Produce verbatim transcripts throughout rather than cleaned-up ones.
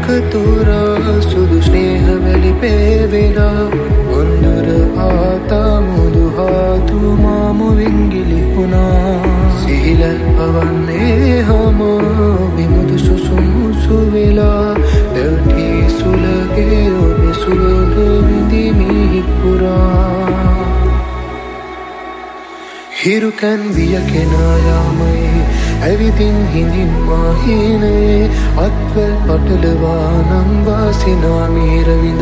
එකතුරා සුදු ස්නේහ වැලි පේවෙලා ඔන්දුර ආතා මුදු හාතු මාමුවින් ගිලිහුණා සිහිල පවන්නේ හම බිමුදු සුසුම් සුවෙලා දෙවටි සුලගේ ඔබ සුවඳ විඳිමි පුරා හිරුකන් විය කෙනායාමයි ඇවිදින් හිඳින් මාහිනේ අත්වල් පටලවා නම් වාසිනා මිහිර විඳ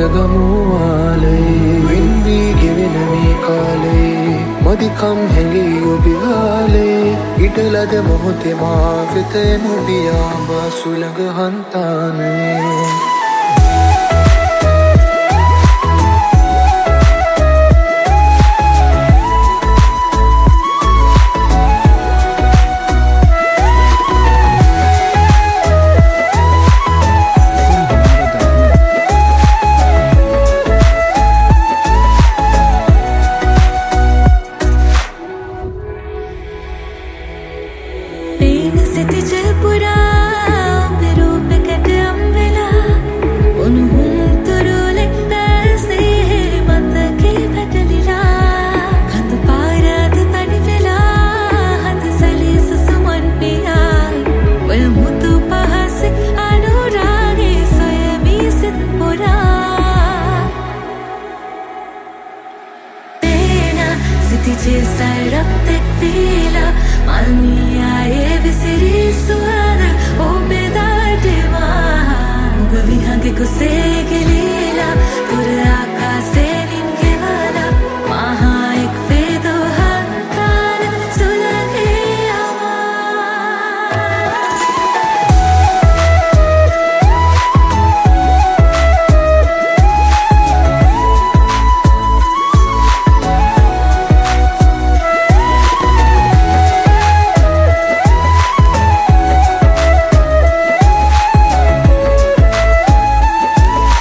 ගමුවාලේ වෙන්වී ගෙවෙන මේ කාලේ මදිකම් හැඟී ඔබිහාලේ ඉටලද මොහොතේ මා වෙත එමුදියා බාසුළඟ හන්තානේ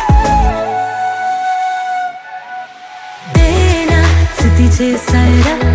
Sai